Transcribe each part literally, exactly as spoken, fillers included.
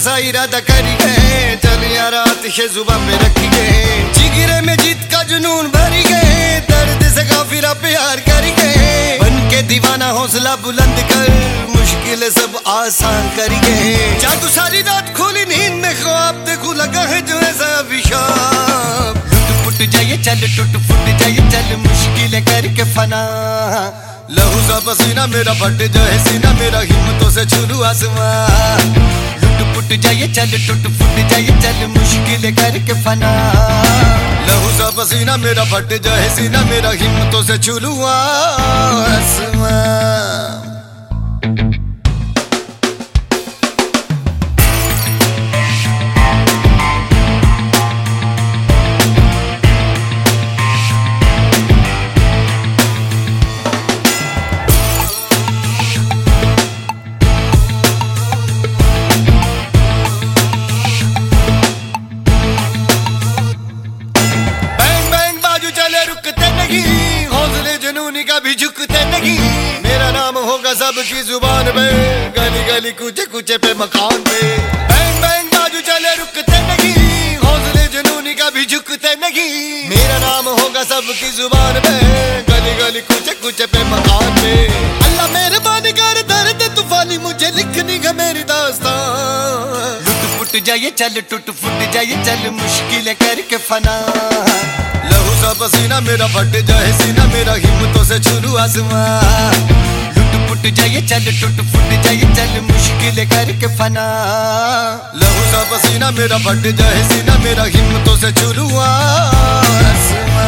ऐसा इरादा करिए, चल यार आतिशे जुबान पे रखिए, जिगरे में जीत का जुनून भरिए, दर्द से काफिरा प्यार करिए, बन के दीवाना हौसला बुलंद कर, मुश्किल सब आसान करिए। जादू सारी रात खोली नींद में ख्वाब देखूं लगा है जो ऐसा अभिशाप, लुट फुट जाइए चल टूट फुट जाइए चल मुश्किल करके फना, लहू सा पसीना मेरा फट जाए सीना मेरा हिम्मतों से छू आसमां, लुट फुट जाइए चल टूट फुट जाइए चल मुश्किल करके फना, लहू सा पसीना मेरा फट जाए सीना मेरा हिम्मतों से छू आसमां। हौसले जुनूनी का भी झुकते नहीं, मेरा नाम होगा सबकी जुबान पे, गली गली कूचे कूचे पे मकान पे, बैंग बैंग बाजू चले रुकते नहीं, हौसले जुनूनी का भी झुकते नहीं, मेरा नाम होगा सबकी जुबान पे, गली गली कूचे कूचे पे मकान पे। अल्लाह मेहरबानी कर दर्द तूफानी मुझे लिखनी है मेरी दास्तान, लुट फुट जाइए चल टूट फुट जाइए चल मुश्किल करके फना, लहू सा पसीना मेरा फट जाए सीना मेरा हिम्मतों से छू आसमां, लुट फुट जाइए चल टूट फुट जाइए चल मुश्किल करके फना, लहू सा पसीना मेरा फट जाए सीना मेरा हिम्मतों से छू आसमां।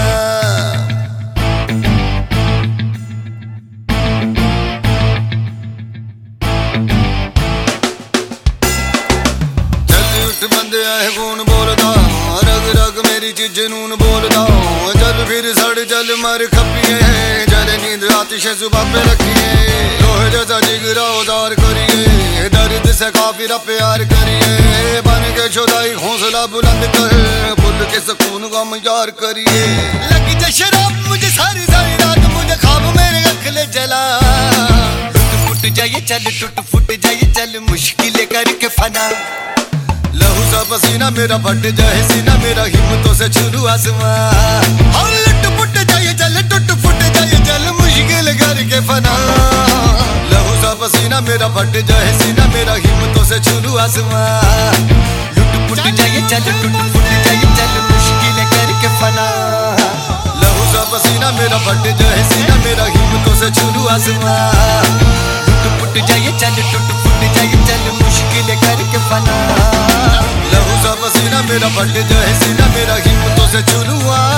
जल्दी उठ बंदे आए कौन बोलदा, रग रग मेरी चीज जुनून बोलदा, चल फिर सड़ चल मर खपिए, जल नींद आतिशे जुबान पे रखिए, लोहे जैसा जिगरा उदार करिए, दर्द से काफिरा प्यार करिए, बन के खुदाई हौसला बुलंद कर, बुल के सुकून गम यार करिए, लगी जा शराब मुझे सारी सारी रात मुझे ख्वाब मेरे अखले जला, लुट फुट जाइए चल टूट फुट जाइए चल मुश्किल करके फना, लहू सा पसीना मेरा फट जाए सीना मेरा हिम्मतों से छू आसमां, और लुट फुट जाइए चल टूट फुट जाइए चल मुश्किल करके फना, लहू सा पसीना मेरा फट जाए सीना मेरा हिम्मतों से छू आसमां, लुट फुट जाइए चल टूट फुट जाइए चल मुश्किल करके फना, लहू सा पसीना मेरा फट जाए सीना मेरा हिम्मतों से छू आसमां, लुट फुट जाइए चल टूट फुट जाइए चल मुश्किल करके फना, लहू सा पसीना मेरा फट जाए सीना मेरा हिम्मतों से छू